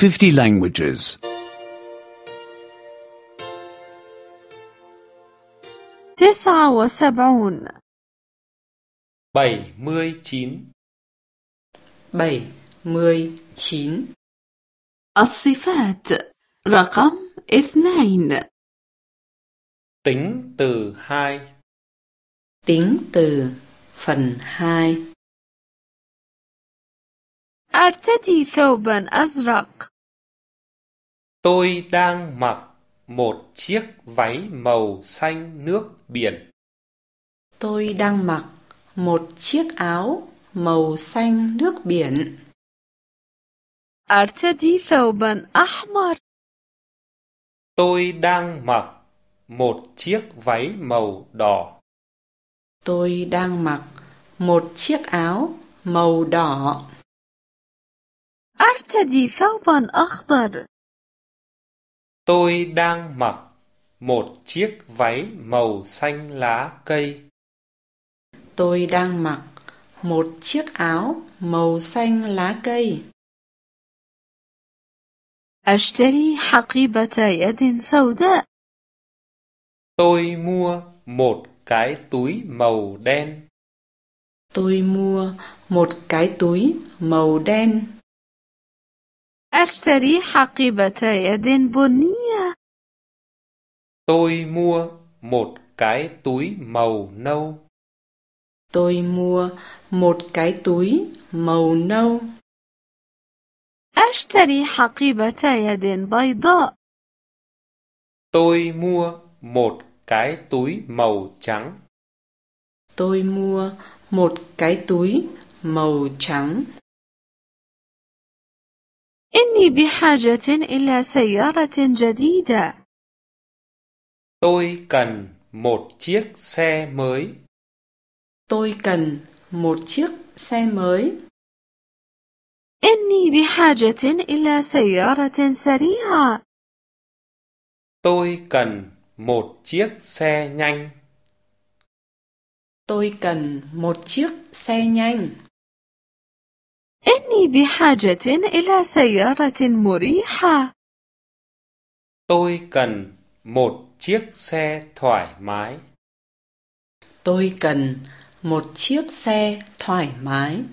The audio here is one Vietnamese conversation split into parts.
50 languages. 79 79 79 الصفات رقم 2 tính từ 2 tính từ phần 2 أرتدي ثوبا أزرق Tôi đang mặc một chiếc váy màu xanh nước biển. tôi đang mặc một chiếc áo màu xanh nước biển أرتدي ثوبا أحمر Tôi đang mặc một chiếc váy màu đỏ. tôi đang mặc một chiếc áo màu đỏ أرتدي ثوبا أخضر Tôi đang mặc một chiếc váy màu xanh lá cây. tôi đang mặc một chiếc áo màu xanh lá cây أشتري حقيبة يد سوداء Tôi mua một cái túi màu đen. tôi mua một cái túi màu đen أشتري حقيبة يد بنية Tôi mua một cái túi màu nâu. tôi mua một cái túi màu nâu أشتري حقيبة يد بيضاء Tôi mua một cái túi màu trắng. tôi mua một cái túi màu trắng إني بحاجة إلى سيارة جديدة Tôi cần một chiếc xe mới. tôi cần một chiếc xe mới إني بحاجة إلى سيارة سريعة Tôi cần một chiếc xe nhanh. tôi cần một chiếc xe nhanh إني بحاجة إلى سيارة مريحة Tôi cần một chiếc xe thoải mái. tôi cần một chiếc xe thoải mái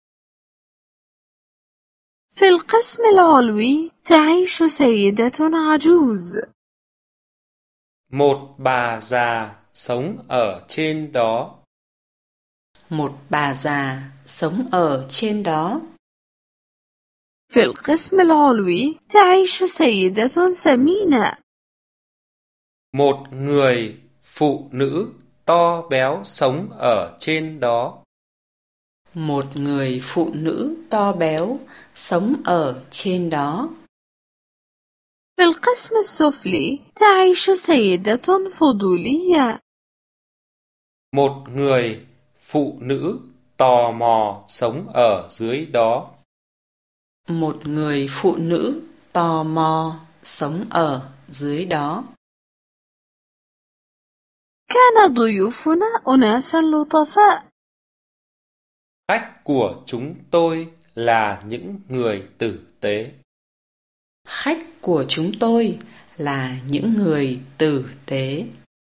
في القسم العلوي تعيش سيدة عجوز Một bà già sống ở trên đó. một bà già sống ở trên đó في القسم العلوي تعيش سيدة سمينة Một người phụ nữ to béo sống ở trên đó. một người phụ nữ to béo sống ở trên đó في القسم السفلي تعيش سيدة فضولية Một người phụ nữ tò mò sống ở dưới đó. một người phụ nữ tò mò sống ở dưới đó كان ضيوفنا أناسا لطفاء Khách của chúng tôi là những người tử tế. khách của chúng tôi là những người tử tế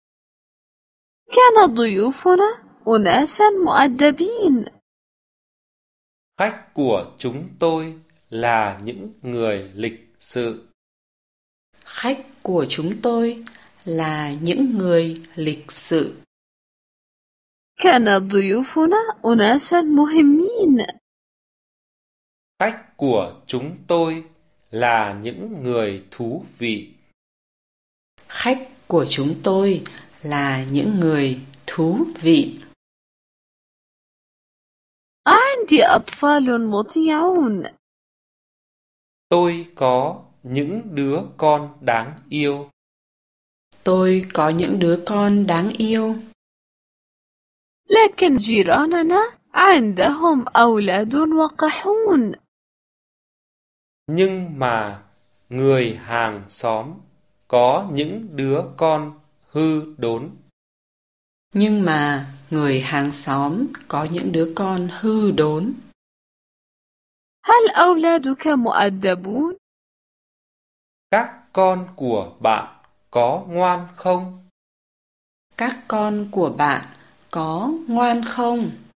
كان ضيوفنا أناسا مؤدبين Khách của chúng tôi là những người lịch sự. khách của chúng tôi là những người lịch sự كان ضيوفنا أناسا مهمين Khách của chúng tôi là những người thú vị. khách của chúng tôi là những người thú vị عندي أطفال مطيعون Tôi có những đứa con đáng yêu. tôi có những đứa con đáng yêu لكن جيراننا عندهم أولاد وقحون Nhưng mà người hàng xóm có những đứa con hư đốn. nhưng mà người hàng xóm có những đứa con hư đốn هل أولادك مؤدبون؟ Các con của bạn có ngoan không? Các con của bạn có ngoan không?